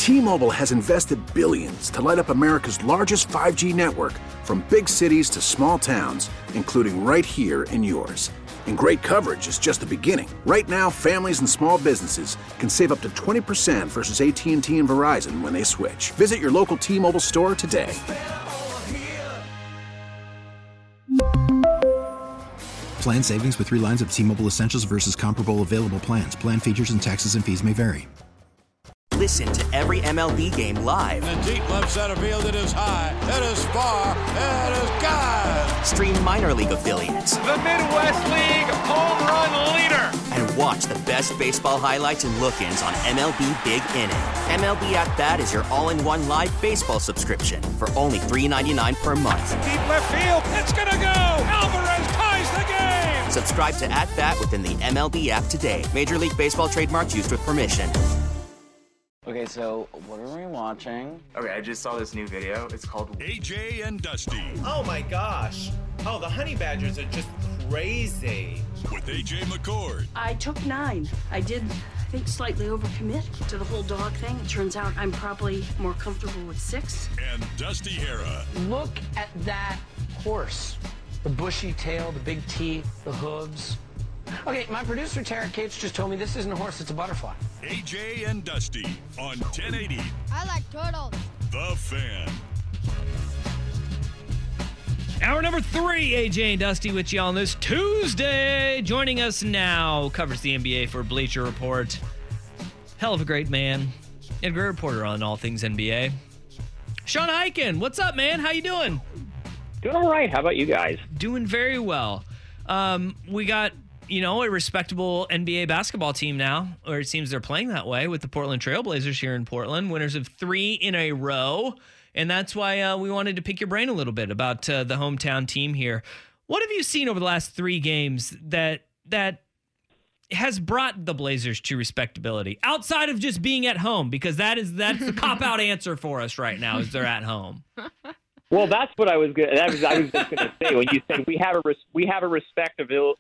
T-Mobile has invested billions to light up America's largest 5G network, from big cities to small towns, including right here in yours. And great coverage is just the beginning. Right now, families and small businesses can save up to 20% versus AT&T and Verizon when they switch. Visit your local T-Mobile store today. Plan savings with 3 lines of T-Mobile Essentials versus comparable available plans. Plan features and taxes and fees may vary. Listen to every MLB game live. In the deep left center field, it is high, it is far, it is gone. Stream minor league affiliates. The Midwest League home run leader. And watch the best baseball highlights and look-ins on MLB Big Inning. MLB At Bat is your all-in-one live baseball subscription for only $3.99 per month. Deep left field, it's gonna go. Alvarez ties the game. Subscribe to At Bat within the MLB app today. Major League Baseball trademarks used with permission. Okay, so what are we watching? Okay, I just saw this new video. It's called AJ and Dusty. Oh my gosh. Oh, the honey badgers are just crazy. With AJ McCord. I took 9. I did, I think, slightly overcommit to the whole dog thing. It turns out I'm probably more comfortable with 6. And Dusty Hera. Look at that horse. The bushy tail, the big teeth, the hooves. Okay, my producer, Tara Cates, just told me this isn't a horse, it's a butterfly. AJ and Dusty on 1080. I like turtles. The Fan. Hour number 3, AJ and Dusty with you on this Tuesday. Joining us now, covers the NBA for Bleacher Report. Hell of a great man. And a great reporter on all things NBA. Sean Highkin, what's up, man? How you doing? Doing all right. How about you guys? Doing very well. We got, a respectable NBA basketball team now, or it seems they're playing that way, with the Portland Trailblazers here in Portland, winners of 3 in a row. And that's why we wanted to pick your brain a little bit about the hometown team here. What have you seen over the last 3 games that has brought the Blazers to respectability outside of just being at home? Because that's the cop-out answer for us right now, is they're at home. Well, that's what I was going to say when you said we have a respectable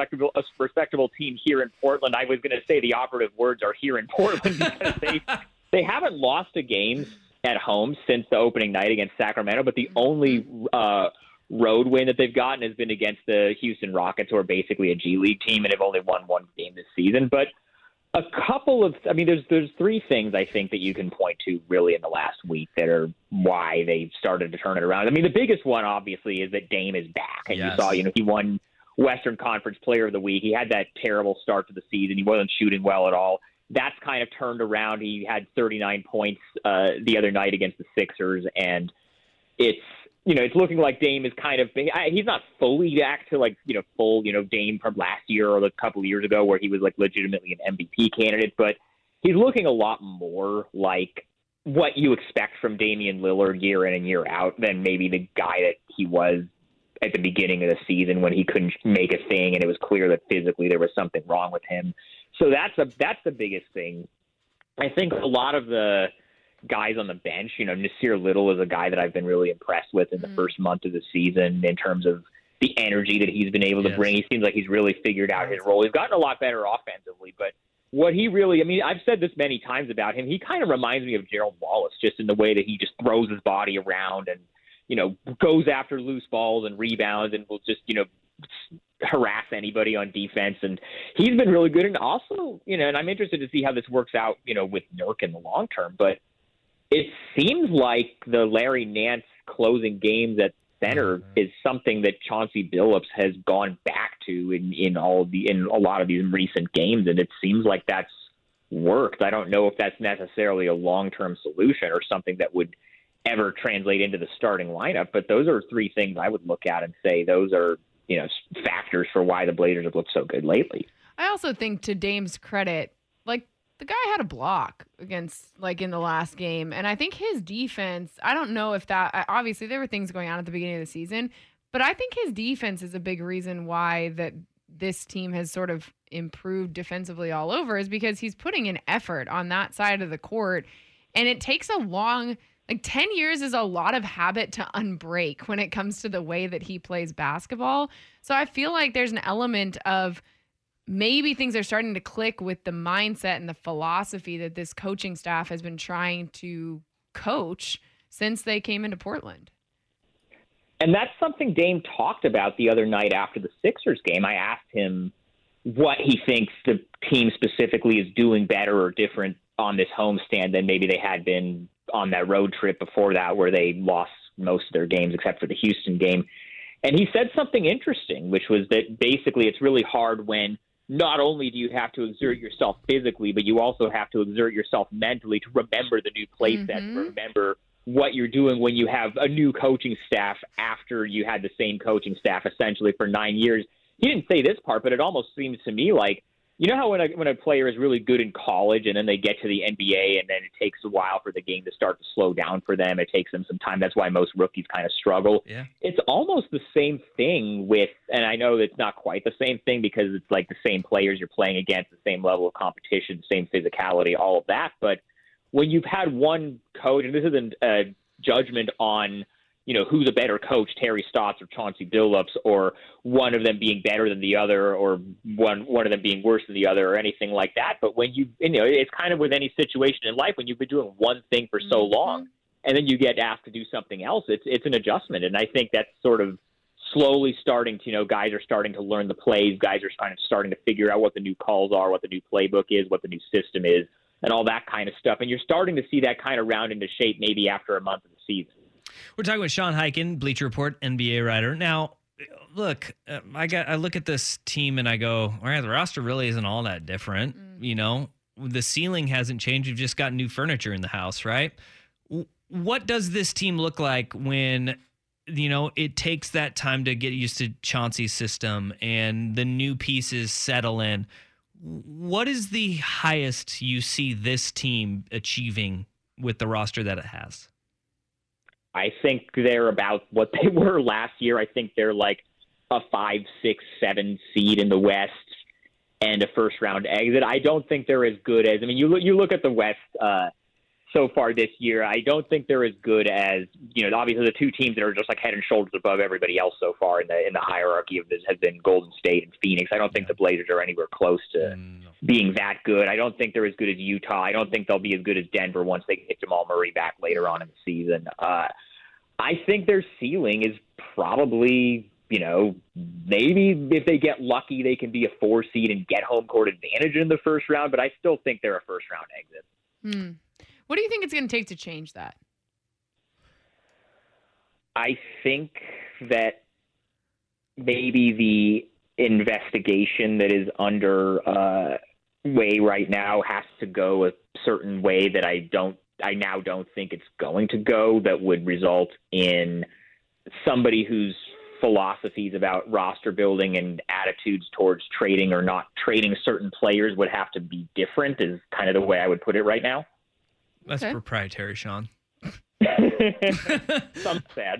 team here in Portland. I was going to say the operative words are here in Portland, because they haven't lost a game at home since the opening night against Sacramento, but the only road win that they've gotten has been against the Houston Rockets, who are basically a G League team and have only won 1 game this season. But there's 3 things I think that you can point to really in the last week that are why they've started to turn it around. I mean, the biggest one obviously is that Dame is back, and yes. You saw, he won Western Conference Player of the Week. He had that terrible start to the season. He wasn't shooting well at all. That's kind of turned around. He had 39 points the other night against the Sixers, and it's looking like Dame is kind of – he's not fully back to full Dame from last year or a couple of years ago where he was legitimately an MVP candidate, but he's looking a lot more like what you expect from Damian Lillard year in and year out than maybe the guy that he was at the beginning of the season when he couldn't make a thing and it was clear that physically there was something wrong with him. So that's the biggest thing. I think a lot of the guys on the bench, Nasir Little is a guy that I've been really impressed with in the first month of the season in terms of the energy that he's been able to bring. He seems like he's really figured out his role. He's gotten a lot better offensively, but what he really, I've said this many times about him, he kind of reminds me of Gerald Wallace, just in the way that he just throws his body around and, goes after loose balls and rebounds and will just, harass anybody on defense. And he's been really good. And also, and I'm interested to see how this works out, with Nurk in the long term, but it seems like the Larry Nance closing games at center is something that Chauncey Billups has gone back to in a lot of these recent games, and it seems like that's worked. I don't know if that's necessarily a long-term solution or something that would ever translate into the starting lineup, but those are 3 things I would look at and say those are factors for why the Blazers have looked so good lately. I also think, to Dame's credit, the guy had a block against, in the last game. And I think his defense, I don't know if that, obviously there were things going on at the beginning of the season, but I think his defense is a big reason why that this team has sort of improved defensively all over, is because he's putting an effort on that side of the court. And it takes a long, 10 years is a lot of habit to unbreak when it comes to the way that he plays basketball. So I feel like there's an element of maybe things are starting to click with the mindset and the philosophy that this coaching staff has been trying to coach since they came into Portland. And that's something Dame talked about the other night after the Sixers game. I asked him what he thinks the team specifically is doing better or different on this homestand than maybe they had been on that road trip before that, where they lost most of their games except for the Houston game. And he said something interesting, which was that basically it's really hard when not only do you have to exert yourself physically, but you also have to exert yourself mentally to remember the new play set, to remember what you're doing when you have a new coaching staff after you had the same coaching staff essentially for 9 years. He didn't say this part, but it almost seems to me like, you know how when a player is really good in college and then they get to the NBA and then it takes a while for the game to start to slow down for them. It takes them some time. That's why most rookies kind of struggle. Yeah. It's almost the same thing with, and I know it's not quite the same thing because it's like the same players you're playing against, the same level of competition, same physicality, all of that. But when you've had one coach, and this isn't a judgment on, you know, who's a better coach, Terry Stotts or Chauncey Billups, or one of them being better than the other, or one of them being worse than the other, or anything like that. But when you know, it's kind of with any situation in life, when you've been doing one thing for so long, and then you get asked to do something else, it's an adjustment. And I think that's sort of slowly starting to, you know, guys are starting to learn the plays, guys are kind of starting to figure out what the new calls are, what the new playbook is, what the new system is, and all that kind of stuff. And you're starting to see that kind of round into shape maybe after a month of the season. We're talking with Sean Highkin, Bleacher Report NBA writer. Now, look, I look at this team and I go, all right, the roster really isn't all that different. You know, the ceiling hasn't changed. You've just got new furniture in the house, right? What does this team look like when, you know, it takes that time to get used to Chauncey's system and the new pieces settle in? What is the highest you see this team achieving with the roster that it has? I think they're about what they were last year. I think they're like a 5, 6, 7 seed in the West and a first-round exit. I don't think they're as good as – I mean, you look at the West so far this year. I don't think they're as good as, you know, obviously the two teams that are just like head and shoulders above everybody else so far in the hierarchy of this have been Golden State and Phoenix. I don't think the Blazers are anywhere close to being that good. I don't think they're as good as Utah. I don't think they'll be as good as Denver once they get Jamal Murray back later on in the season. I think their ceiling is probably, you know, maybe if they get lucky, they can be a 4 seed and get home court advantage in the first round, but I still think they're a first round exit. What do you think it's going to take to change that? I think that maybe the investigation that is under way right now has to go a certain way that I now don't think it's going to go, that would result in somebody whose philosophies about roster building and attitudes towards trading or not trading certain players would have to be different, is kind of the way I would put it right now. That's proprietary, Sean. Some sad.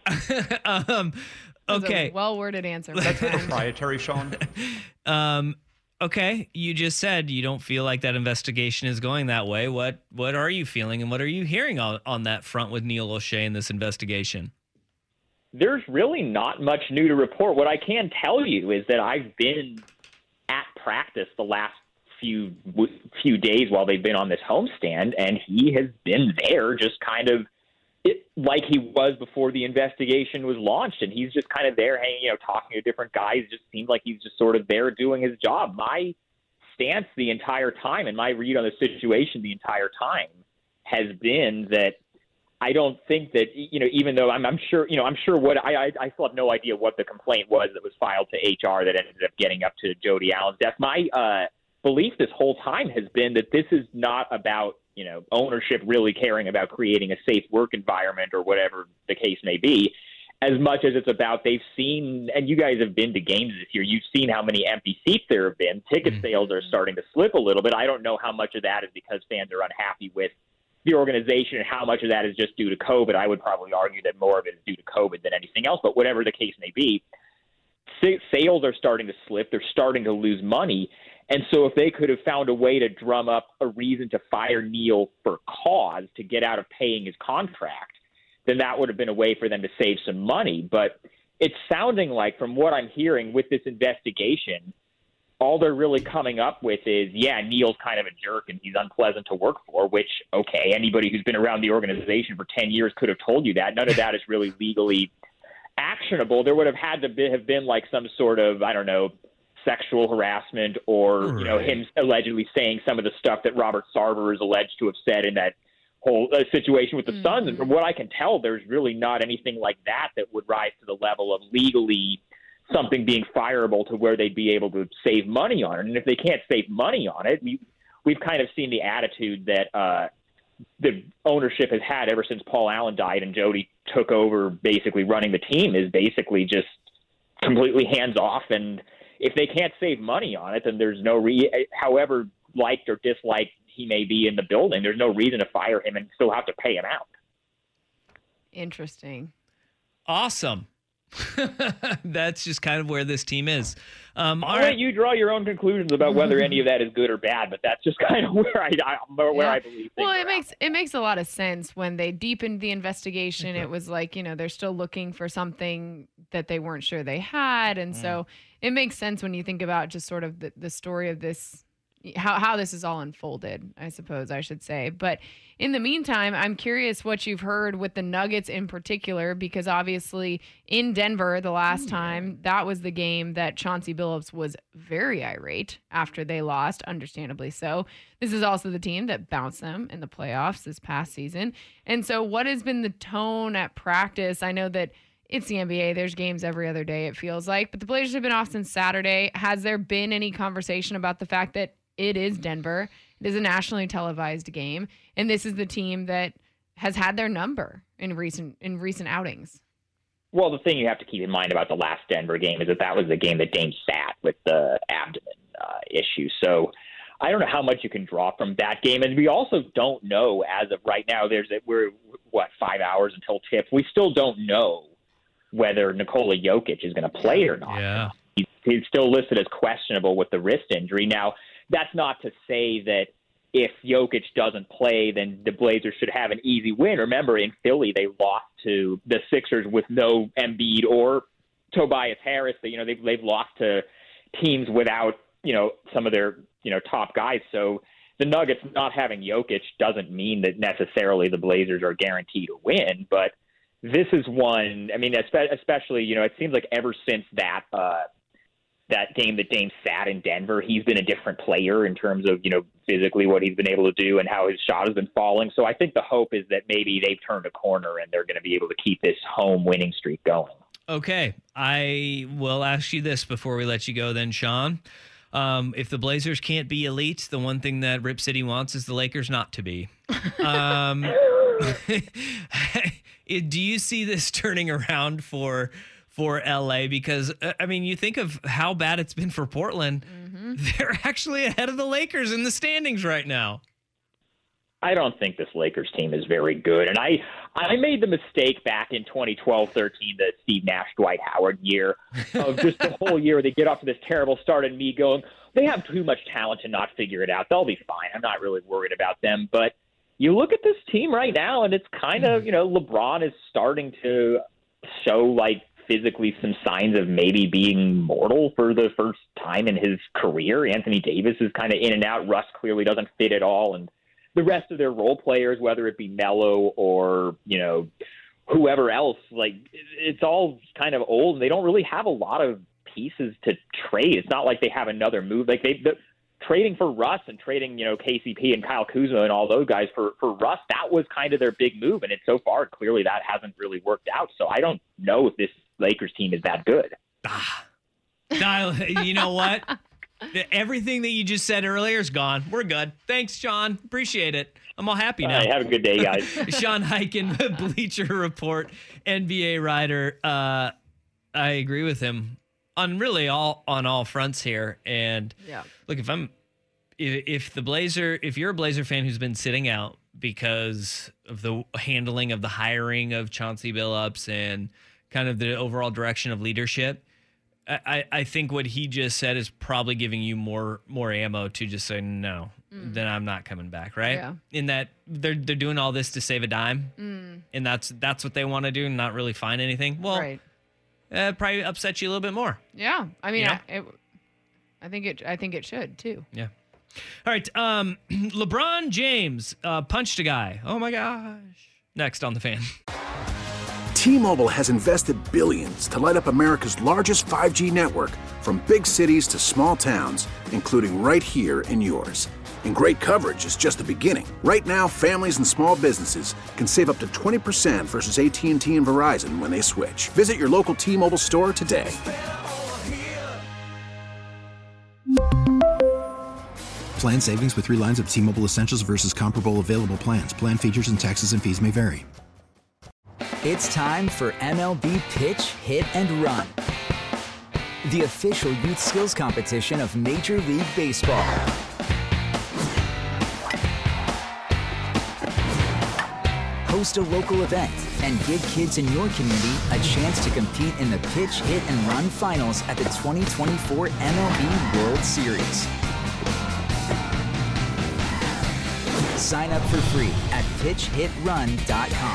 Okay. Well-worded answer. That's proprietary, Sean. Okay, you just said you don't feel like that investigation is going that way. What are you feeling and what are you hearing on that front with Neil O'Shea in this investigation? There's really not much new to report. What I can tell you is that I've been at practice the last few days while they've been on this homestand, and he has been there just kind of like he was before the investigation was launched, and he's just kind of there hanging, you know, talking to different guys. It just seems like he's just sort of there doing his job. My stance the entire time and my read on the situation the entire time has been that I don't think that, you know, even though I'm sure what I still have no idea what the complaint was that was filed to HR that ended up getting up to Jody Allen's desk. My belief this whole time has been that this is not about, you know, ownership really caring about creating a safe work environment or whatever the case may be, as much as it's about they've seen, and you guys have been to games this year, you've seen how many empty seats there have been. Ticket sales are starting to slip a little bit. I don't know how much of that is because fans are unhappy with the organization and how much of that is just due to COVID. I would probably argue that more of it is due to COVID than anything else, but whatever the case may be, sales are starting to slip. They're starting to lose money. And so if they could have found a way to drum up a reason to fire Neil for cause to get out of paying his contract, then that would have been a way for them to save some money. But it's sounding like, from what I'm hearing with this investigation, all they're really coming up with is, yeah, Neil's kind of a jerk and he's unpleasant to work for, which, okay, anybody who's been around the organization for 10 years could have told you that. None of that is really legally actionable. There would have had to have been like some sort of, I don't know, sexual harassment or, you know, him allegedly saying some of the stuff that Robert Sarver is alleged to have said in that whole situation with the Suns. And from what I can tell, there's really not anything like that would rise to the level of legally something being fireable to where they'd be able to save money on it. And if they can't save money on it, we've kind of seen the attitude that the ownership has had ever since Paul Allen died and Jody took over basically running the team, is basically just completely hands off. And if they can't save money on it, then there's no however liked or disliked he may be in the building, there's no reason to fire him and still have to pay him out. Interesting. Awesome. That's just kind of where this team is. I'll let you draw your own conclusions about whether any of that is good or bad, but that's just kind of where I believe. Well, it makes a lot of sense when they deepened the investigation. It was like, you know, they're still looking for something that they weren't sure they had, and so it makes sense when you think about just sort of the story of this. How this is all unfolded, I suppose I should say. But in the meantime, I'm curious what you've heard with the Nuggets in particular, because obviously in Denver the last time, that was the game that Chauncey Billups was very irate after they lost, understandably so. This is also the team that bounced them in the playoffs this past season. And so what has been the tone at practice? I know that it's the NBA. There's games every other day, it feels like. But the Blazers have been off since Saturday. Has there been any conversation about the fact that it is Denver? It is a nationally televised game, and this is the team that has had their number in recent outings. Well, the thing you have to keep in mind about the last Denver game is that was the game that Dame sat with the abdomen issue. So I don't know how much you can draw from that game, and we also don't know as of right now. We're 5 hours until tip. We still don't know whether Nikola Jokic is going to play or not. Yeah. He's still listed as questionable with the wrist injury. Now, that's not to say that if Jokic doesn't play, then the Blazers should have an easy win. Remember, in Philly, they lost to the Sixers with no Embiid or Tobias Harris. They've lost to teams without, some of their, top guys. So the Nuggets not having Jokic doesn't mean that necessarily the Blazers are guaranteed to win. But this is one, I mean, especially, it seems like ever since that game that Dame sat in Denver, he's been a different player in terms of, physically what he's been able to do and how his shot has been falling. So I think the hope is that maybe they've turned a corner and they're going to be able to keep this home winning streak going. Okay. I will ask you this before we let you go then, Sean. If the Blazers can't be elite, the one thing that Rip City wants is the Lakers not to be. Do you see this turning around for LA? Because, I mean, you think of how bad it's been for Portland. They're actually ahead of the Lakers in the standings right now. I don't think this Lakers team is very good. And I made the mistake back in 2012-13, the Steve Nash, Dwight Howard year, of just the whole year they get off to this terrible start and me going, they have too much talent to not figure it out. They'll be fine. I'm not really worried about them. But you look at this team right now, and it's kind of, LeBron is starting to show, physically some signs of maybe being mortal for the first time in his career. Anthony Davis is kind of in and out. Russ clearly doesn't fit at all. And the rest of their role players, whether it be Melo or, whoever else, it's all kind of old. And they don't really have a lot of pieces to trade. It's not like they have another move. Trading for Russ and trading, KCP and Kyle Kuzma and all those guys for Russ, that was kind of their big move. And so far, clearly that hasn't really worked out. So I don't know if this Lakers team is that good. You know what? Everything that you just said earlier is gone. We're good. Thanks, Sean. Appreciate it. I'm all happy now. All right, have a good day, guys. Sean Highkin, Bleacher Report, NBA writer. I agree with him on all fronts here. And look, if you're a Blazer fan who's been sitting out because of the handling of the hiring of Chauncey Billups and kind of the overall direction of leadership, I think what he just said is probably giving you more ammo to just say no. Then I'm not coming back, right? Yeah. In that they're doing all this to save a dime, and that's what they want to do, and not really find anything. Well, right. Probably upset you a little bit more. Yeah, I mean, I think it should too. Yeah. All right. LeBron James punched a guy. Oh my gosh. Next on The Fan. T-Mobile has invested billions to light up America's largest 5G network, from big cities to small towns, including right here in yours. And great coverage is just the beginning. Right now, families and small businesses can save up to 20% versus AT&T and Verizon when they switch. Visit your local T-Mobile store today. Plan savings with 3 lines of T-Mobile Essentials versus comparable available plans. Plan features and taxes and fees may vary. It's time for MLB Pitch, Hit, and Run, the official youth skills competition of Major League Baseball. Host a local event and give kids in your community a chance to compete in the Pitch, Hit, and Run finals at the 2024 MLB World Series. Sign up for free at pitchhitrun.com.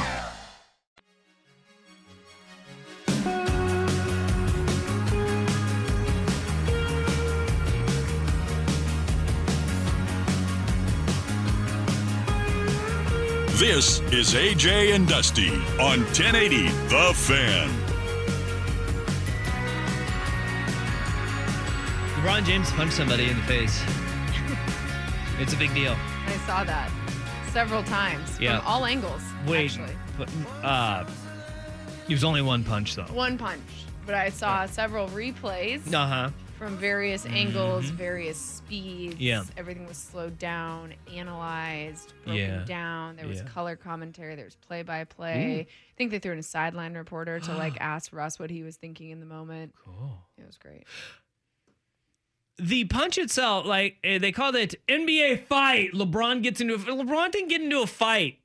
This is AJ and Dusty on 1080 The Fan. LeBron James punched somebody in the face. It's a big deal. I saw that several times from all angles. Wait, actually. But it was only one punch though. One punch, but I saw several replays from various angles, various speeds. Yeah. Everything was slowed down, analyzed, broken down. There was color commentary. There was play-by-play. I think they threw in a sideline reporter to ask Russ what he was thinking in the moment. Cool. It was great. The punch itself, like they called it NBA fight. LeBron didn't get into a fight.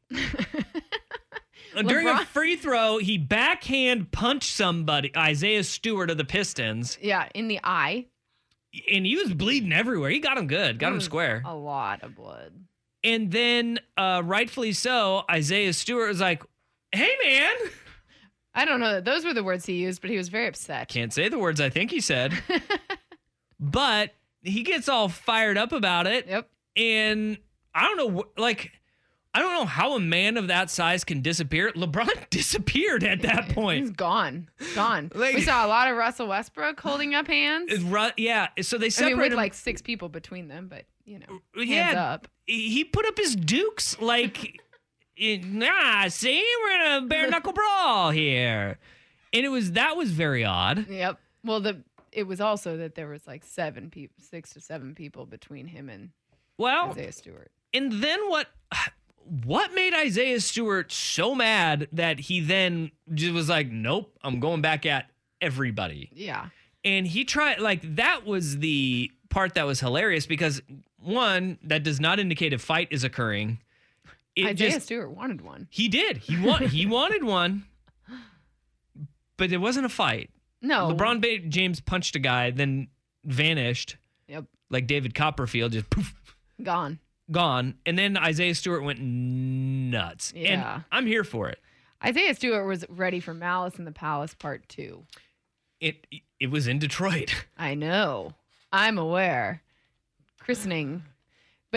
During a free throw, he backhand punched somebody, Isaiah Stewart of the Pistons. Yeah, in the eye. And he was bleeding everywhere. He got him good, got him square. A lot of blood. And then, rightfully so, Isaiah Stewart was like, hey, man. I don't know that those were the words he used, but he was very upset. Can't say the words I think he said. But he gets all fired up about it. Yep. And I don't know, I don't know how a man of that size can disappear. LeBron disappeared at that point. He's gone. We saw a lot of Russell Westbrook holding up hands. Yeah. So they separated. with like 6 people between them, but hands up. He put up his dukes like, see, we're in a bare knuckle brawl here. And that was very odd. Yep. Well, it was also that there was like 6 to 7 people between him and Isaiah Stewart. And then what made Isaiah Stewart so mad that he then just was like, nope, I'm going back at everybody. Yeah. And he tried, that was the part that was hilarious because, one, that does not indicate a fight is occurring. Isaiah Stewart wanted one. He did. He wanted one, but it wasn't a fight. No. LeBron James punched a guy, then vanished. Yep. Like David Copperfield, just poof. Gone. And then Isaiah Stewart went nuts. Yeah. And I'm here for it. Isaiah Stewart was ready for Malice in the Palace Part 2. It was in Detroit. I know. I'm aware. Christening. But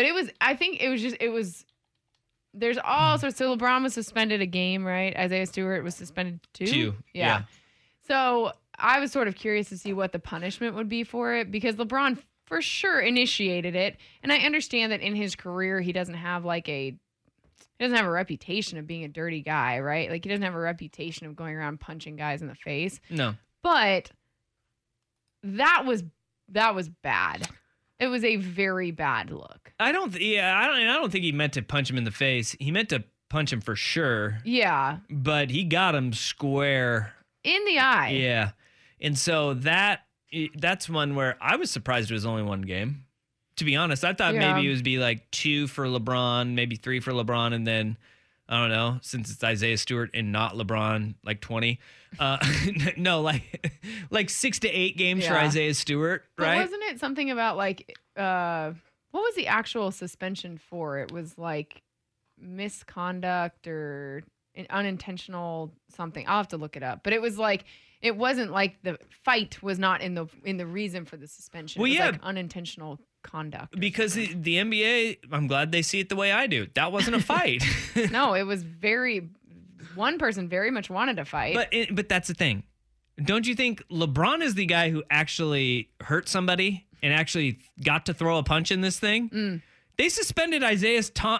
there's all sorts. So LeBron was suspended a game, right? Isaiah Stewart was suspended 2? 2. Yeah. So I was sort of curious to see what the punishment would be for it because LeBron for sure initiated it. And I understand that in his career, he doesn't have a reputation of being a dirty guy, right? Like he doesn't have a reputation of going around punching guys in the face. No. But that was bad. It was a very bad look. I don't think he meant to punch him in the face. He meant to punch him for sure. Yeah. But he got him square in the eye. Yeah. And so that's one where I was surprised it was only one game. To be honest, I thought maybe it would be like 2 for LeBron, maybe 3 for LeBron, and then, I don't know, since it's Isaiah Stewart and not LeBron, like 20. No, like 6 to 8 games for Isaiah Stewart, right? But wasn't it something about what was the actual suspension for? It was like misconduct or an unintentional something. I'll have to look it up. But it was It wasn't like the fight was not in the reason for the suspension. Well, it was yeah. like unintentional conduct. Because the NBA, I'm glad they see it the way I do. That wasn't a fight. No, it was one person very much wanted to fight. But that's the thing. Don't you think LeBron is the guy who actually hurt somebody and actually got to throw a punch in this thing? They suspended Isaiah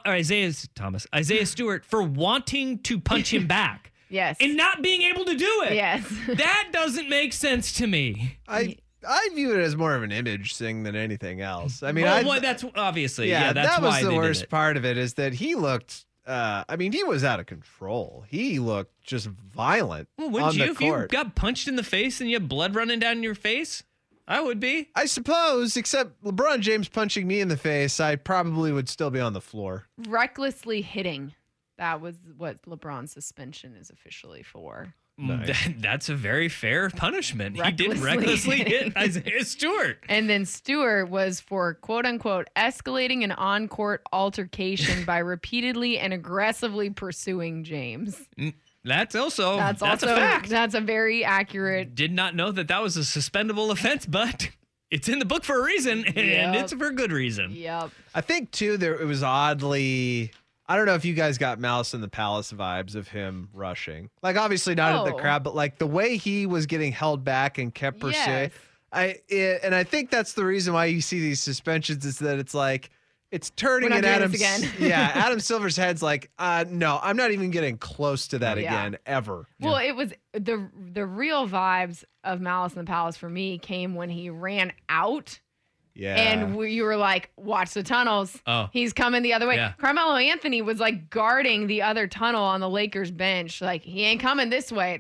Stewart for wanting to punch him back. Yes. And not being able to do it. Yes. That doesn't make sense to me. I view it as more of an image thing than anything else. I mean, that's obviously, that's that was why the they worst did it. part of it is that he looked, he was out of control. He looked just violent Well, wouldn't on you the if court. you got punched in the face and you have blood running down your face? I would be. I suppose, except LeBron James punching me in the face, I probably would still be on the floor. Recklessly hitting. That was what LeBron's suspension is officially for. Nice. That's a very fair punishment. He did Recklessly recklessly hit Isaiah Stewart. And then Stewart was for, quote unquote, escalating an on-court altercation by repeatedly and aggressively pursuing James. That's a fact. That's a very accurate. Did not know that was a suspendable offense, but it's in the book for a reason, and it's for a good reason. Yep. I think, too, it was oddly... I don't know if you guys got Malice in the Palace vibes of him rushing. Like, obviously not at the crowd, but like the way he was getting held back and kept pursuing. Yes. And I think that's the reason why you see these suspensions is that it's like, it's turning in Adam Silver's head's like, no, I'm not even getting close to that again, ever. Well, it was the real vibes of Malice in the Palace for me came when he ran out. Yeah. And you were like, watch the tunnels. Oh. He's coming the other way. Yeah. Carmelo Anthony was like guarding the other tunnel on the Lakers bench. Like, he ain't coming this way.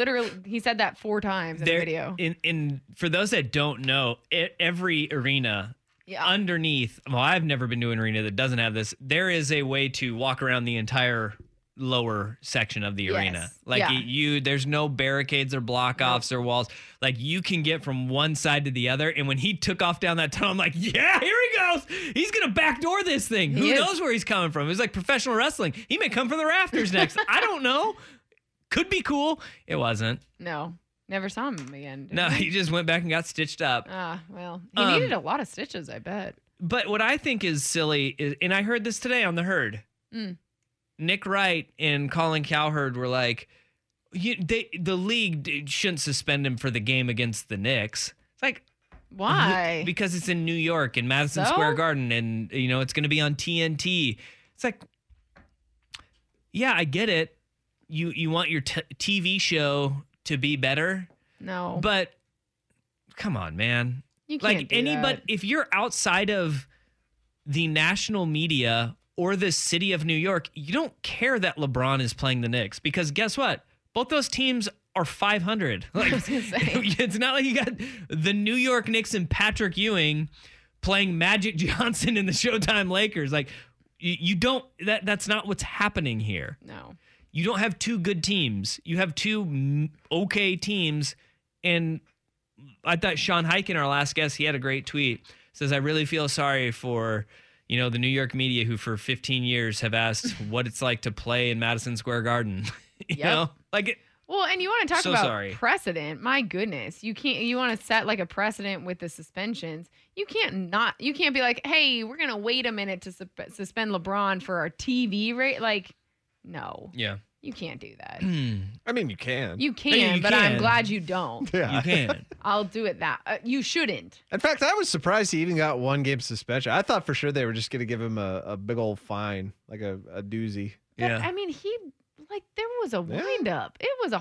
He said that 4 times in the video. For those that don't know, every arena underneath, I've never been to an arena that doesn't have this. There is a way to walk around the entire lower section of the arena. Like there's no barricades or block offs or walls. Like you can get from one side to the other. And when he took off down that tunnel, I'm like, yeah, here he goes. He's going to backdoor this thing. Who knows where he's coming from? It was like professional wrestling. He may come from the rafters next. I don't know. Could be cool. It wasn't. No. Never saw him again. No, he just went back and got stitched up. Well, he needed a lot of stitches, I bet. But what I think is silly is, and I heard this today on The Herd. Nick Wright and Colin Cowherd were like, the league shouldn't suspend him for the game against the Knicks. It's like, why? Because it's in New York in Madison Square Garden, and it's going to be on TNT. It's like, yeah, I get it. You want your TV show to be better. No, but come on, man. You can't do that. If you're outside of the national media or the city of New York, you don't care that LeBron is playing the Knicks, because guess what? Both those teams are 500. Like, it's not like you got the New York Knicks and Patrick Ewing playing Magic Johnson in the Showtime Lakers. Like, you don't. That's not what's happening here. No. You don't have 2 good teams. You have 2 okay teams. And I thought Sean Highkin, our last guest, he had a great tweet. Says, I really feel sorry for, the New York media who for 15 years have asked what it's like to play in Madison Square Garden. Well, and you want to talk about precedent. My goodness. You want to set like a precedent with the suspensions. You can't be like, hey, we're going to wait a minute to suspend LeBron for our TV rate. Like, no. Yeah. You can't do that. I mean, you can. You can, but I'm glad you don't. Yeah. You can. I'll do it you shouldn't. In fact, I was surprised he even got 1 game suspension. I thought for sure they were just going to give him a big old fine, like a doozy. But, I mean, there was a wind up. It was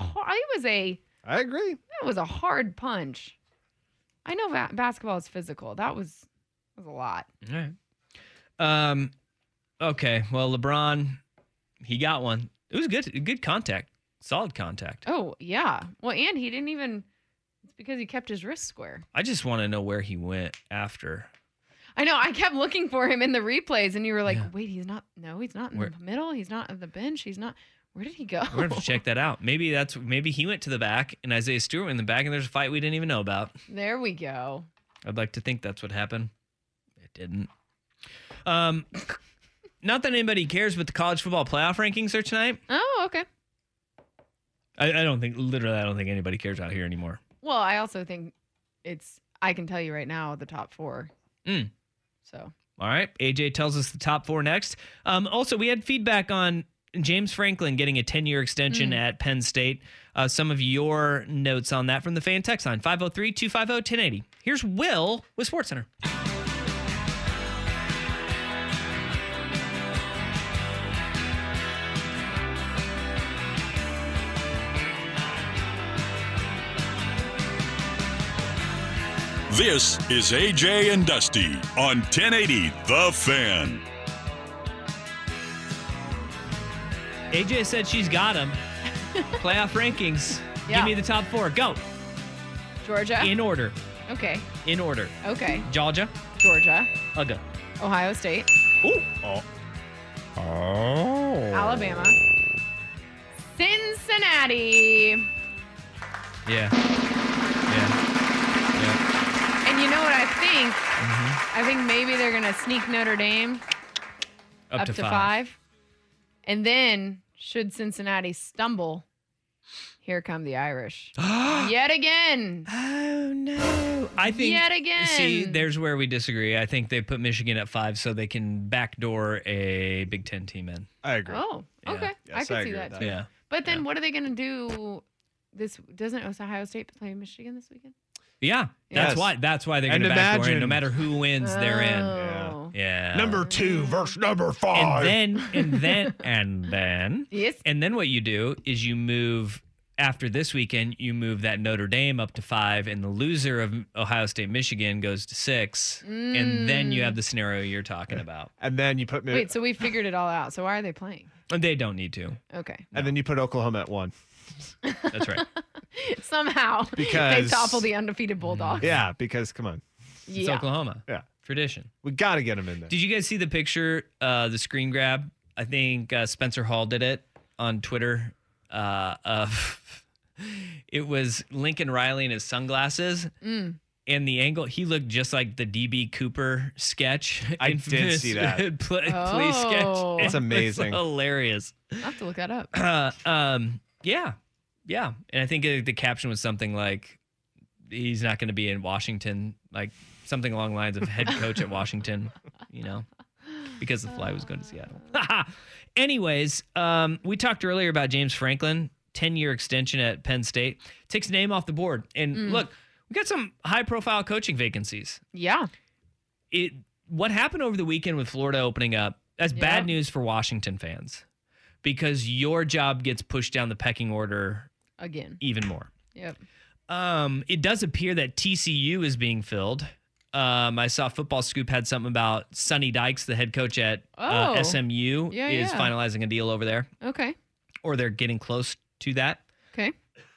I agree. That was a hard punch. I know basketball is physical. That was a lot. All right. Okay. Well, LeBron, he got one. It was good contact. Solid contact. Oh, yeah. Well, and he didn't even, it's because he kept his wrist square. I just want to know where he went after. I know. I kept looking for him in the replays, and you were like, wait, he's not in the middle. He's not at the bench. He's not. Where did he go? We're going to have to check that out. Maybe he went to the back, and Isaiah Stewart went in the back, and there's a fight we didn't even know about. There we go. I'd like to think that's what happened. It didn't. Not that anybody cares, but the college football playoff rankings are tonight. Oh, okay. I don't think anybody cares out here anymore. Well, I also think I can tell you right now the top 4. So. All right. AJ tells us the top 4 next. Also, we had feedback on James Franklin getting a 10-year extension at Penn State. Some of your notes on that from the fan text line, 503-250-1080. Here's Will with SportsCenter. This is AJ and Dusty on 1080 The Fan. AJ said she's got him. Playoff rankings. Give me the top 4. Go. Georgia. In order. Okay. In order. Okay. Georgia. Georgia. Go. Ohio State. Ooh. Alabama. Cincinnati. Yeah. And you know what I think? I think maybe they're going to sneak Notre Dame up to 5. And then, should Cincinnati stumble, here come the Irish. Yet again. Oh, no. I think. Yet again. See, there's where we disagree. I think they put Michigan at 5 so they can backdoor a Big Ten team in. I agree. Oh, okay. Yes, I can see that too. Yeah. But then what are they going to do? Doesn't Ohio State play Michigan this weekend? Yeah, that's why they're going to backdoor in. No matter who wins, they're in. Yeah. Number 2 versus number 5. And then yes. And then what you do is you move after this weekend. You move that Notre Dame up to 5, and the loser of Ohio State Michigan goes to 6, and then you have the scenario you're talking about. And then you put wait. So we figured it all out. So why are they playing? They don't need to. Okay. And then you put Oklahoma at 1. That's right. Somehow because they topple the undefeated Bulldogs. Yeah, because come on. It's Oklahoma. Yeah. Tradition. We got to get them in there. Did you guys see the picture, the screen grab? I think Spencer Hall did it on Twitter. It was Lincoln Riley in his sunglasses. And the angle, he looked just like the D.B. Cooper sketch. I did see that. Police sketch. It's amazing. Hilarious. I'll have to look that up. Yeah. And I think the caption was something like, he's not going to be in Washington, like something along the lines of head coach at Washington, because the Fly was going to Seattle. Anyways, we talked earlier about James Franklin, 10-year extension at Penn State. Takes a name off the board. And look, we got some high-profile coaching vacancies. Yeah. What happened over the weekend with Florida opening up, that's bad news for Washington fans, because your job gets pushed down the pecking order again, even more. Yep. It does appear that TCU is being filled. I saw Football Scoop had something about Sonny Dykes, the head coach at SMU, is finalizing a deal over there. Okay. Or they're getting close to that. Okay.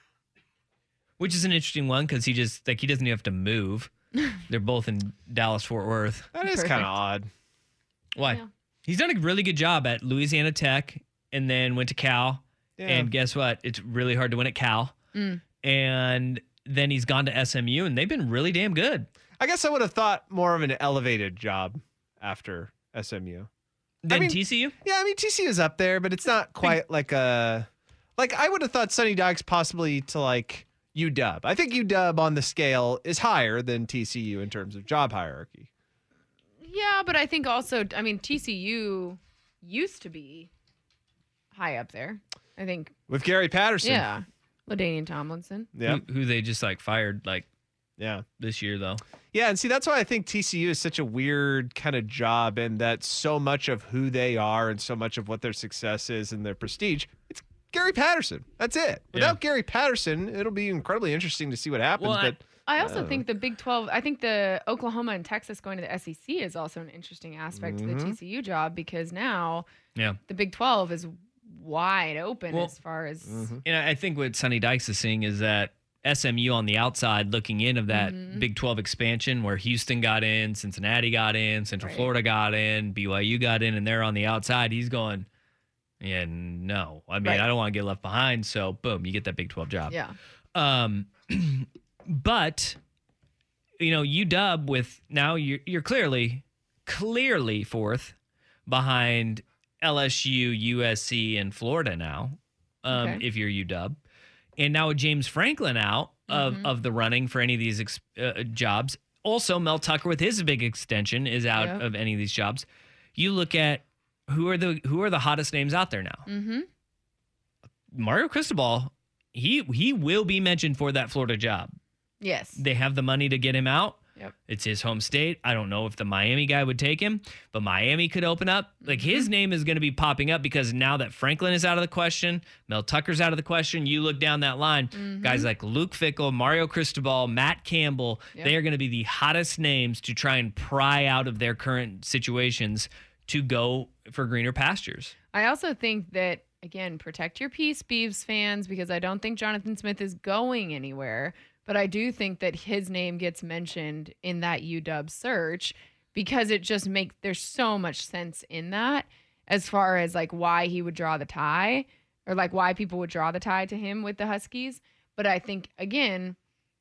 Which is an interesting one because he doesn't even have to move. They're both in Dallas-Fort Worth. That is kind of odd. Why? Yeah. He's done a really good job at Louisiana Tech and then went to Cal. Yeah. And guess what? It's really hard to win at Cal. And then he's gone to SMU, and they've been really damn good. I guess I would have thought more of an elevated job after SMU. Than TCU? Yeah, I mean, TCU is up there, but it's not quite like a... Like, I would have thought Sonny Dykes possibly to, like, UW. I think UW on the scale is higher than TCU in terms of job hierarchy. Yeah, but I think also, I mean, TCU used to be high up there. I think. With Gary Patterson. Yeah. LaDainian Tomlinson. Yeah. Who they just, like, fired, like, this year, though. Yeah, and see, that's why I think TCU is such a weird kind of job, and that so much of who they are and so much of what their success is and their prestige, it's Gary Patterson. That's it. Without Gary Patterson, it'll be incredibly interesting to see what happens. Well, but I also think the Big 12, I think the Oklahoma and Texas going to the SEC is also an interesting aspect to the TCU job, because now the Big 12 is wide open as far as. And I think what Sonny Dykes is seeing is that SMU on the outside looking in of that Big 12 expansion, where Houston got in, Cincinnati got in, Central Florida got in, BYU got in, and they're on the outside. He's going, I mean, I don't want to get left behind. So boom, you get that Big 12 job. Yeah. But UW with now you're clearly fourth behind LSU, USC, and Florida now. If you're UW, And now with James Franklin out of the running for any of these jobs. Also, Mel Tucker with his big extension is out of any of these jobs. You look at who are the hottest names out there now. Mm-hmm. Mario Cristobal, he will be mentioned for that Florida job. Yes. They have the money to get him out. Yep. It's his home state. I don't know if the Miami guy would take him, but Miami could open up. Like his name is going to be popping up because now that Franklin is out of the question, Mel Tucker's out of the question, you look down that line, guys like Luke Fickell, Mario Cristobal, Matt Campbell, they are going to be the hottest names to try and pry out of their current situations to go for greener pastures. I also think that, again, protect your peace, Beavs fans, because I don't think Jonathan Smith is going anywhere. But I do think that his name gets mentioned in that UW search because it just there's so much sense in that as far as like why he would draw the tie or like why people would draw the tie to him with the Huskies. But I think, again,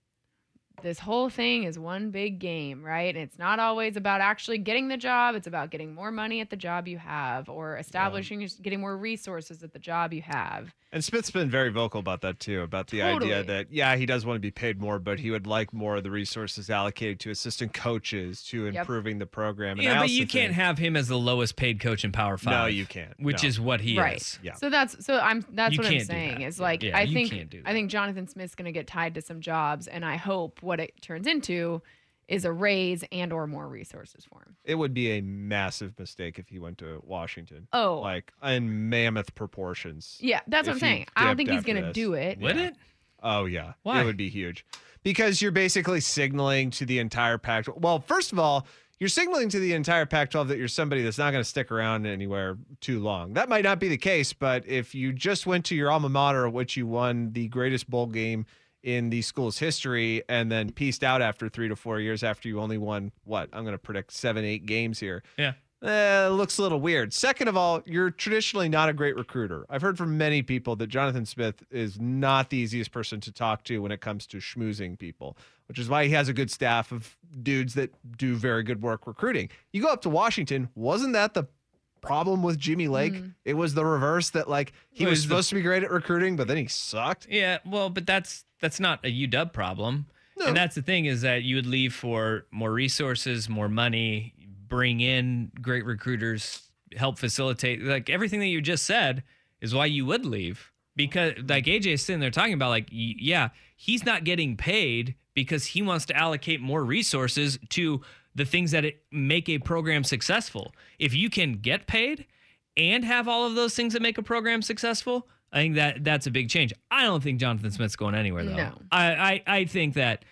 this whole thing is one big game, right? And it's not always about actually getting the job. It's about getting more money at the job you have or getting more resources at the job you have. And Smith's been very vocal about that too, about the idea that, he does want to be paid more, but he would like more of the resources allocated to assistant coaches to improving the program. And but you can't have him as the lowest paid coach in Power 5. No, you can't. Which is what he is. Yeah. So that's what I'm saying is like, I think Jonathan Smith's going to get tied to some jobs, and I hope what it turns into is a raise and or more resources for him. It would be a massive mistake if he went to Washington. Oh. Like in mammoth proportions. Yeah, that's what I'm saying. I don't think he's going to do it. Would it? Oh, yeah. Why? It would be huge. Because you're basically signaling to the entire Pac-12. Well, first of all, you're signaling to the entire Pac-12 that you're somebody that's not going to stick around anywhere too long. That might not be the case, but if you just went to your alma mater, which you won the greatest bowl game in the school's history and then pieced out after 3 to 4 years after you only won, I'm going to predict 7-8 games here. Yeah. It looks a little weird. Second of all, you're traditionally not a great recruiter. I've heard from many people that Jonathan Smith is not the easiest person to talk to when it comes to schmoozing people, which is why he has a good staff of dudes that do very good work recruiting. You go up to Washington, wasn't that the problem with Jimmy Lake? It was the reverse, that like he was supposed to be great at recruiting, but then he sucked. Yeah, well, but that's not a UW problem. No. And that's the thing, is that you would leave for more resources, more money, bring in great recruiters, help facilitate, like everything that you just said is why you would leave. Because like AJ is sitting there talking about, like, yeah, he's not getting paid because he wants to allocate more resources to the things that make a program successful. If you can get paid and have all of those things that make a program successful, I think that's a big change. I don't think Jonathan Smith's going anywhere, though. No. I think that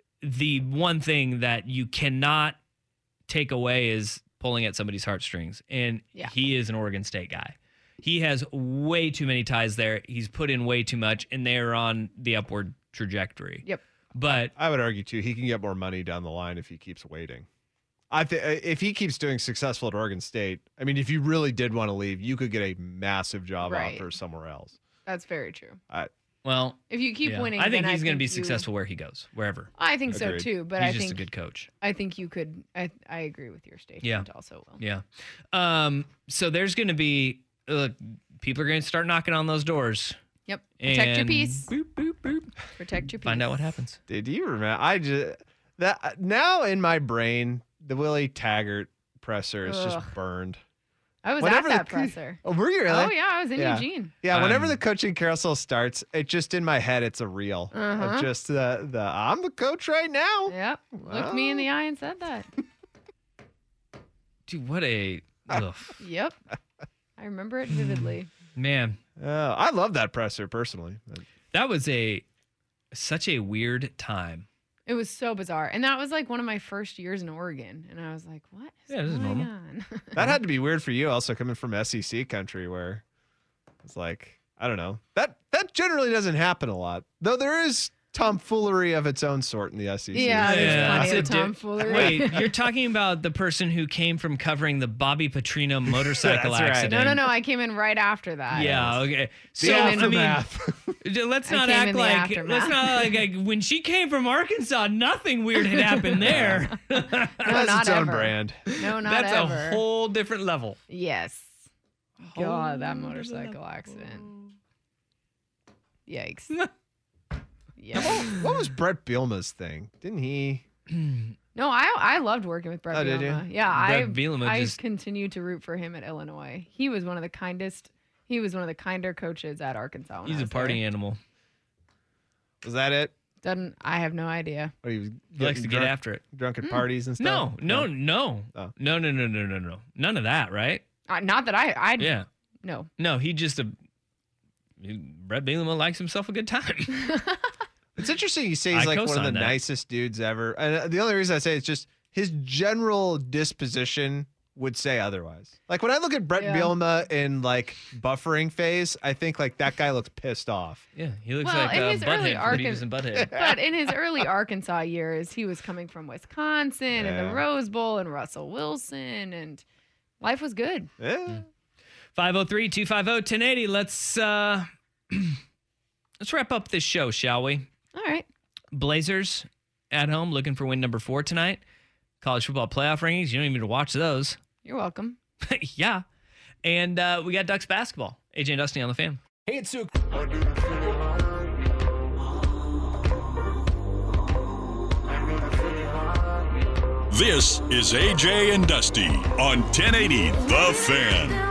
the one thing that you cannot take away is pulling at somebody's heartstrings. And he is an Oregon State guy. He has way too many ties there. He's put in way too much, and they're on the upward trajectory. Yep. But I would argue, too, he can get more money down the line if he keeps waiting. If he keeps doing successful at Oregon State, I mean, if you really did want to leave, you could get a massive job offer somewhere else. That's very true. Well, if you keep winning, I think he's going to be successful where he goes, wherever. I think so too, but he's just a good coach. I think you could. I agree with your statement. Also, Will. Yeah. So there's going to be people are going to start knocking on those doors. Yep. Protect your peace. Boop, boop, boop. Protect your peace. Find out what happens. Did you remember? Now in my brain, the Willie Taggart presser is just burned. I was at that presser. Oh, were you really? Oh, yeah. I was in Eugene. Yeah, whenever the coaching carousel starts, it just in my head, it's a reel. Just the I'm the coach right now. Yep. Looked me in the eye and said that. Dude, what a... Ugh. Yep. I remember it vividly. Man. I love that presser, personally. That was such a weird time. It was so bizarre. And that was like one of my first years in Oregon. And I was like, what is going on? That had to be weird for you also, coming from SEC country, where it's like, I don't know. That generally doesn't happen a lot. Though there is tomfoolery of its own sort in the SEC. Yeah, there's plenty of tomfoolery. Wait, you're talking about the person who came from covering the Bobby Petrino motorcycle accident. Right. No. I came in right after that. Yeah, okay. So I mean, let's not act like when she came from Arkansas, nothing weird had happened there. That's its own brand. No, not That's ever. a whole different level. Yes. God, that motorcycle accident. Yikes. Yeah. What was Brett Bielema's thing? Didn't he? No, I loved working with Brett Oh, did you? Bielema. Yeah, Brett Bielema I just- continue to root for him at Illinois. He was one of the kindest. He was one of the kinder coaches at Arkansas. when I He's a was party there. animal. Was that it? I have no idea. Or he was He likes to getting get drunk- after it. Drunk at parties and No, stuff? no. Oh. No. None of that, right? Not that I. Yeah. No. No, Brett Bielema likes himself a good time. It's interesting you say he's I like one of the co-sign that. nicest dudes ever. And the only reason I say it's just his general disposition would say otherwise. Like when I look at Brett Bielema in like buffering phase, I think like that guy looks pissed off. Yeah, he looks Well, like in his early Butthead from Beavis and Butthead. But in his early Arkansas years, he was coming from Wisconsin and the Yeah. Rose Bowl and Russell Wilson, and life was good. Yeah. 503-250-1080. Let's wrap up this show, shall we? All right. Blazers at home looking for win number 4 tonight. College football playoff rankings. You don't even need to watch those. You're welcome. Yeah. And we got Ducks basketball. AJ and Dusty on the Fan. Hey, it's Suk. This is AJ and Dusty on 1080 The Fan.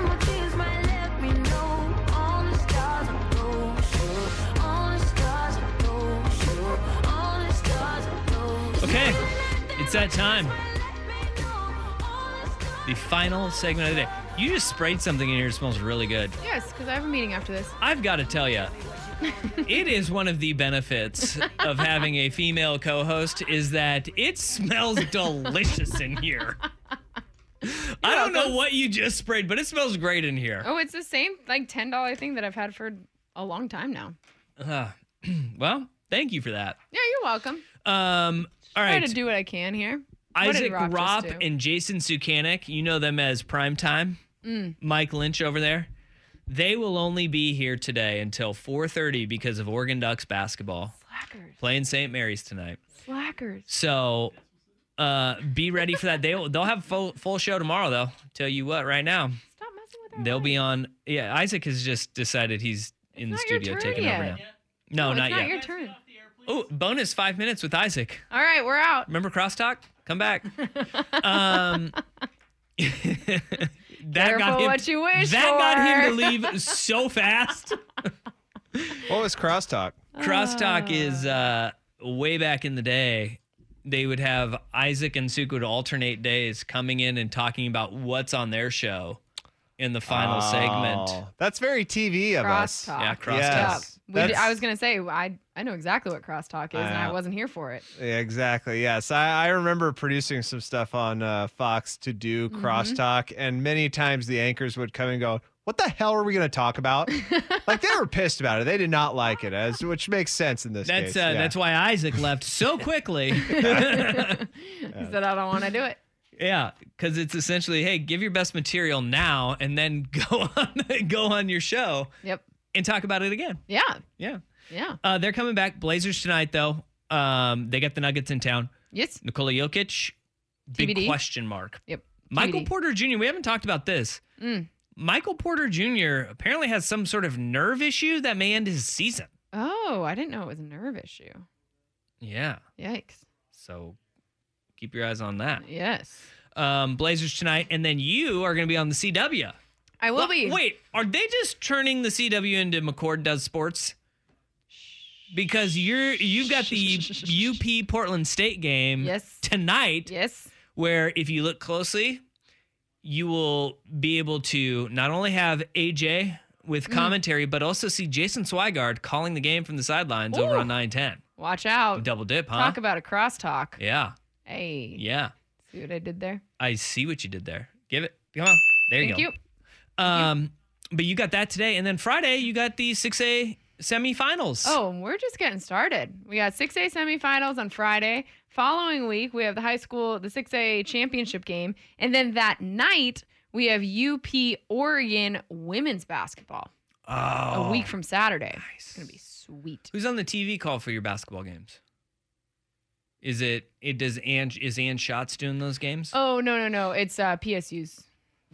Okay, it's that time. The final segment of the day. You just sprayed something in here that smells really good. Yes, because I have a meeting after this. I've got to tell you, it is one of the benefits of having a female co-host is that it smells delicious in here. I don't know what you just sprayed, but it smells great in here. Oh, it's the same like $10 thing that I've had for a long time now. Well, thank you for that. Yeah, you're welcome. All right. Try to do what I can here. What Isaac did Rob just Ropp do? and Jason Sukanik, you know them as Primetime. Mike Lynch over there. They will only be here today until 4:30 because of Oregon Ducks basketball. Slackers. Playing St. Mary's tonight. Slackers. So be ready for that. They'll have full show tomorrow, though. Tell you what, right now. Stop messing with They'll be on. Yeah, Isaac has just decided he's in the not your studio turn taking over now. yet. No, not it's not yet. your turn. Oh, bonus 5 minutes with Isaac. All right, we're out. Remember crosstalk? Come back. Careful what you wish that for. got him to leave so fast. What was crosstalk? Crosstalk is way back in the day. They would have Isaac and Suk would alternate days coming in and talking about what's on their show in the final segment. That's very TV of us. Crosstalk. Yeah, crosstalk. Yes. I was going to say, I know exactly what crosstalk is, and I know. wasn't here for it. Yeah, exactly. Yes. I remember producing some stuff on Fox to do crosstalk, and many times the anchors would come and go, what the hell are we going to talk about? Like, they were pissed about it. They did not like it, which makes sense in this case. That's why Isaac left so quickly. He said, I don't want to do it. Yeah, because it's essentially, hey, give your best material now and then go on your show. Yep. And talk about it again. Yeah. Yeah. Yeah. They're coming back. Blazers tonight, though. They got the Nuggets in town. Yes. Nikola Jokic, big TBD. question mark. Yep. Michael TBD. Porter Jr., we haven't talked about this. Michael Porter Jr. apparently has some sort of nerve issue that may end his season. Oh, I didn't know it was a nerve issue. Yeah. Yikes. So keep your eyes on that. Yes. Blazers tonight, and then you are going to be on the CW. I will be. Wait, are they just turning the CW into McCord Does Sports? Because you've got the UP Portland State game tonight. Yes. Where if you look closely, you will be able to not only have AJ with commentary, but also see Jason Swigard calling the game from the sidelines over on 910. Watch out. Double dip, huh? Talk about a crosstalk. Yeah. Hey. Yeah. See what I did there? I see what you did there. Give it. Come on. There you Thank go. you. But you got that today, and then Friday you got the 6A semifinals. Oh, we're just getting started. We got 6A semifinals on Friday. Following week, we have the 6A championship game. And then that night, we have UP Oregon women's basketball. Oh. A week from Saturday. Nice. It's going to be sweet. Who's on the TV call for your basketball games? Is Ann Schatz doing those games? Oh, no. It's PSU's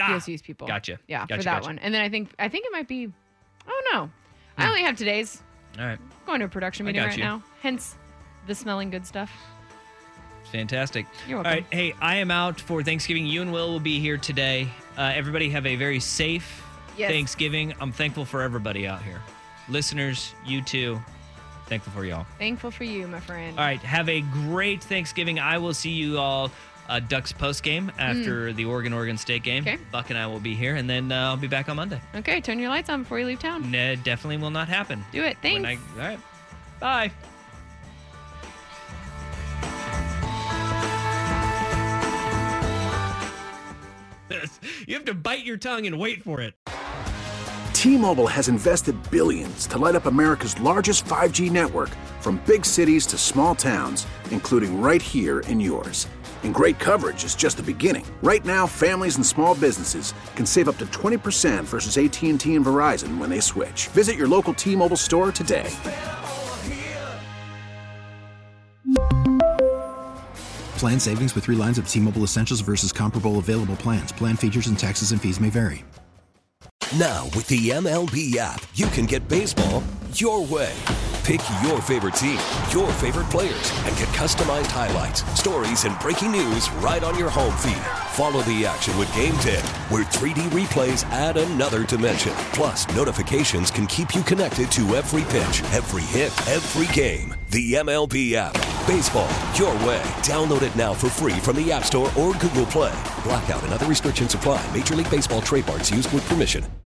people. Gotcha. Yeah, Gotcha, for that gotcha. one. And then I think it might be, I don't know. I only have today's All right. Going to a production I meeting got right you. now. Hence the smelling good stuff. Fantastic. You're All welcome. right. Hey, I am out for Thanksgiving. You and Will will be here today. Everybody have a very safe Thanksgiving. I'm thankful for everybody out here. Listeners, you too. Thankful for y'all. Thankful for you, my friend. All right. Have a great Thanksgiving. I will see you all Ducks post game after the Oregon State game. Okay. Buck and I will be here, and then I'll be back on Monday. Okay, turn your lights on before you leave town. No, definitely will not happen. Do it. Thanks. All right. Bye. You have to bite your tongue and wait for it. T-Mobile has invested billions to light up America's largest 5G network, from big cities to small towns, including right here in yours. And great coverage is just the beginning. Right now, families and small businesses can save up to 20% versus AT&T and Verizon when they switch. Visit your local T-Mobile store today. Plan savings with 3 lines of T-Mobile Essentials versus comparable available plans. Plan features and taxes and fees may vary. Now, with the MLB app, you can get baseball your way. Pick your favorite team, your favorite players, and get customized highlights, stories, and breaking news right on your home feed. Follow the action with Game Day, where 3D replays add another dimension. Plus, notifications can keep you connected to every pitch, every hit, every game. The MLB app. Baseball your way. Download it now for free from the App Store or Google Play. Blackout and other restrictions apply. Major League Baseball trademarks used with permission.